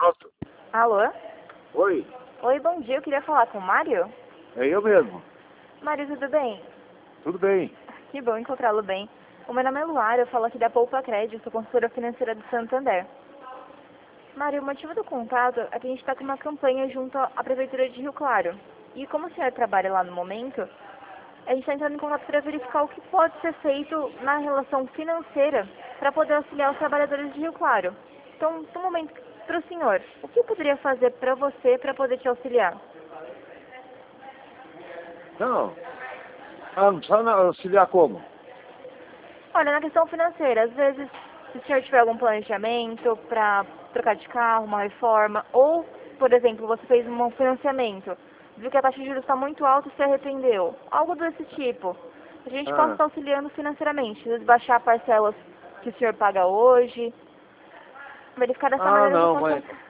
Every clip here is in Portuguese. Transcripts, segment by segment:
Pronto. Alô? Oi, Oi, bom dia. Eu queria falar com o Mário. é eu mesmo. Mário, tudo bem? Tudo bem. Que bom encontrá-lo bem. O meu nome é Luara, eu falo aqui da Poupa Crédito, sou consultora financeira do Santander. Mário, o motivo do contato é que a gente está com uma campanha junto à Prefeitura de Rio Claro. E como o senhor trabalha lá no momento, a gente está entrando em contato para verificar o que pode ser feito na relação financeira para poder auxiliar os trabalhadores de Rio Claro. Então, no momento, para o senhor, o que eu poderia fazer para você para poder te auxiliar? Não. Ah, não precisa auxiliar como? Olha, na questão financeira, às vezes, se o senhor tiver algum planejamento para trocar de carro, uma reforma, ou, por exemplo, você fez um financiamento, viu que a taxa de juros está muito alta e se arrependeu, algo desse tipo, a gente possa estar auxiliando financeiramente, às vezes baixar parcelas que o senhor paga hoje, verificar dessa maneira Não, eu mas... posso...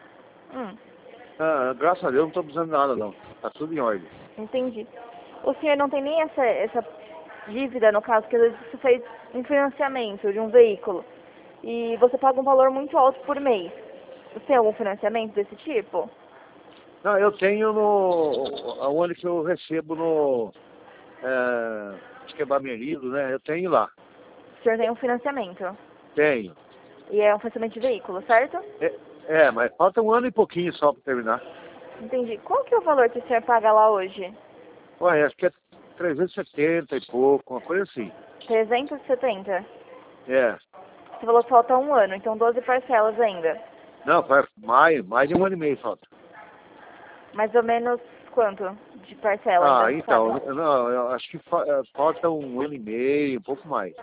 graças a Deus não estou precisando de nada, não. Tá tudo em ordem. Entendi. O senhor não tem nem essa dívida, no caso, que às vezes você fez um financiamento de um veículo e você paga um valor muito alto por mês. Você tem algum financiamento desse tipo? Não, eu tenho onde que eu recebo no... acho que é Bamerido, né? Eu tenho lá. O senhor tem um financiamento. Tenho. E é um financiamento de veículo, certo? Mas falta um ano e pouquinho só para terminar. Entendi. Qual que é o valor que o senhor paga lá hoje? Ué, acho que é 370 e pouco, uma coisa assim. 370? É. Você falou que falta um ano, então 12 parcelas ainda. Não, faz mais de um ano e meio falta. Mais ou menos quanto de parcela ainda? Então, Sabe? não, eu acho que falta um ano e meio, um pouco mais.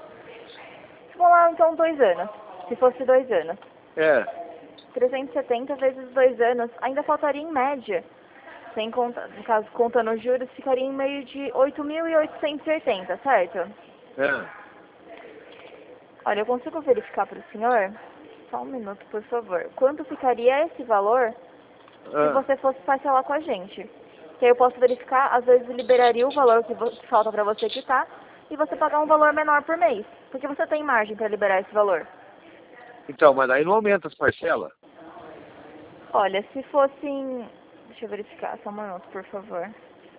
Vamos lá, então 2 anos. Se fosse 2 anos. É, 370 vezes 2 anos, ainda faltaria em média. Sem conta, no caso, contando os juros, ficaria em meio de 8.880, certo? é. Olha, eu consigo verificar para o senhor? Só um minuto, por favor. Quanto ficaria esse valor se você fosse parcelar com a gente? Que aí eu posso verificar, às vezes liberaria o valor que falta para você quitar e você pagar um valor menor por mês. Porque você tem margem para liberar esse valor. Então, mas aí não aumenta as parcelas. Olha, se fossem... Deixa eu verificar, só um minuto, por favor.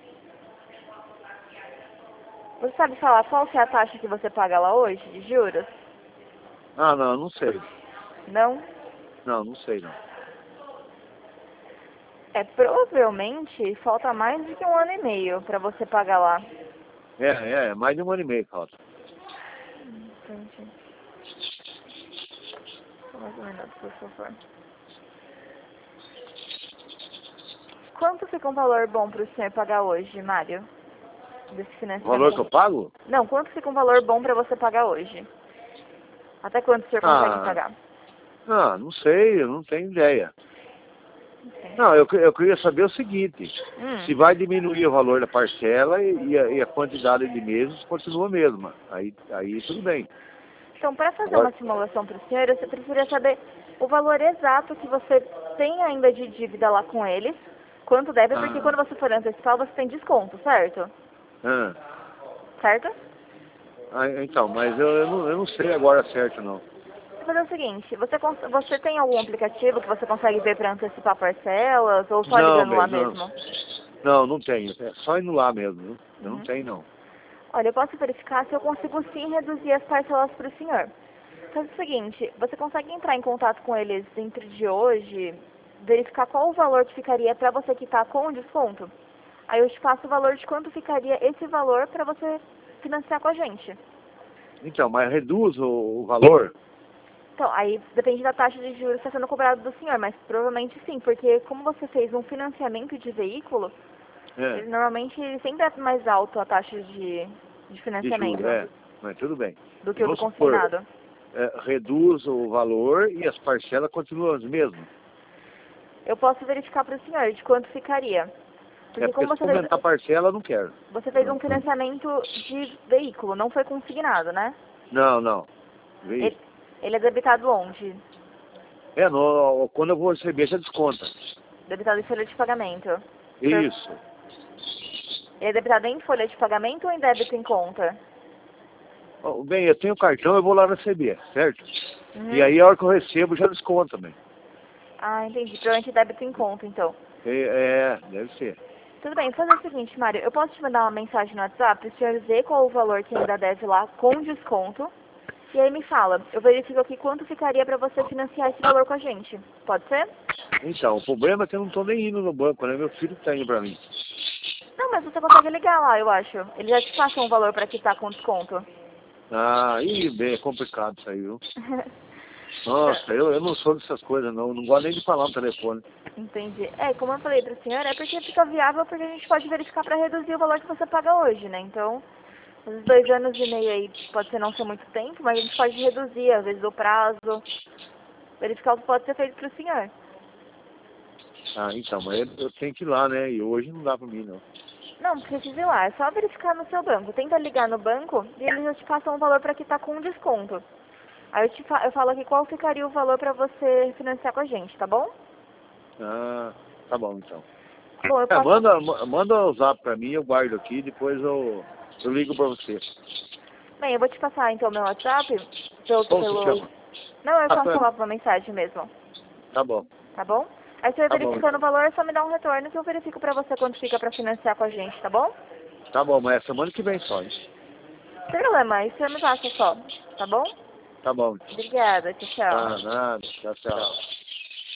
Você sabe falar qual que é a taxa que você paga lá hoje, de juros? Não sei. Não? Não sei não. Provavelmente falta mais do que um ano e meio para você pagar lá. Mais de um ano e meio falta. Entendi. Só mais um minuto, por favor. Quanto fica um valor bom para o senhor pagar hoje, Mário? Desse O financiamento? valor que eu pago? Não, quanto fica um valor bom para você pagar hoje? Até quanto o senhor consegue pagar? Não sei, eu não tenho ideia. Entendi. Não, eu queria saber o seguinte, se vai diminuir o valor da parcela e a quantidade de meses continua a mesma. Aí tudo bem. Então, para fazer uma simulação para o senhor, você precisaria saber o valor exato que você tem ainda de dívida lá com eles, quanto deve, porque quando você for antecipar, você tem desconto, certo? Certo? Então, mas eu não sei agora certo, não. Vou fazer o seguinte, você tem algum aplicativo que você consegue ver para antecipar parcelas, ou só ligando lá mesmo? Não tenho. É só indo lá mesmo, viu? Eu não tenho, não. Olha, eu posso verificar se eu consigo sim reduzir as parcelas para o senhor. Faz o seguinte, você consegue entrar em contato com eles dentro de hoje, verificar qual o valor que ficaria para você quitar com o desconto? Aí eu te passo o valor de quanto ficaria esse valor para você financiar com a gente. Então, mas reduz o valor? Então, aí depende da taxa de juros que está sendo cobrado do senhor, mas provavelmente sim, porque como você fez um financiamento de veículo, normalmente sempre é mais alto a taxa de financiamento. De juros, mas tudo bem. Do que o do consignado. Reduz o valor e as parcelas continuam as mesmas. Eu posso verificar para o senhor de quanto ficaria. Porque como se aumentar a parcela, eu não quero. Você fez um financiamento de veículo, não foi consignado, né? Não. Ele é debitado onde? Quando eu vou receber, você desconta. Debitado em folha de pagamento. Isso. Ele é debitado em folha de pagamento ou em débito em conta? Bem, eu tenho cartão, eu vou lá receber, certo? E aí, a hora que eu recebo, já desconta também. Ah, entendi. Provavelmente débito em conta, então. Deve ser. Tudo bem, vou fazer o seguinte, Mário. Eu posso te mandar uma mensagem no WhatsApp, o senhor vê qual o valor que ainda deve lá com desconto. E aí me fala, eu verifico aqui quanto ficaria para você financiar esse valor com a gente. Pode ser? Então, o problema é que eu não estou nem indo no banco, né? Meu filho que tá indo para mim. Não, mas você consegue ligar lá, eu acho. Ele já te passa um valor para quitar com desconto. Bem, é complicado isso aí, viu? Nossa, eu não sou dessas coisas, não. Não gosto nem de falar no telefone. Entendi. Como eu falei pro senhor, é porque fica viável porque a gente pode verificar para reduzir o valor que você paga hoje, né? Então, uns 2 anos e meio aí pode ser não ser muito tempo, mas a gente pode reduzir, às vezes, o prazo, verificar o que pode ser feito pro senhor. Então, mas eu tenho que ir lá, né? E hoje não dá para mim, não. Não, precisa ir lá, é só verificar no seu banco. Tenta ligar no banco e eles já te passam um valor para quitar com desconto. Aí eu falo aqui qual ficaria o valor para você financiar com a gente, tá bom? Tá bom, então. Bom, eu posso... Manda o zap para mim, eu guardo aqui, depois eu ligo para você. Bem, eu vou te passar então meu WhatsApp Como se chama? Não, eu faço Tá, lá uma mensagem mesmo, tá bom. tá bom? Aí você vai Tá bom, verificando então. o valor, é só me dar um retorno que eu verifico pra você quanto fica pra financiar com a gente, tá bom? Tá bom, mas é semana que vem só, hein? Não tem problema, aí você me passa só, tá bom? Tá bom. Obrigada, tchau, tchau. Nada. Tchau, tchau.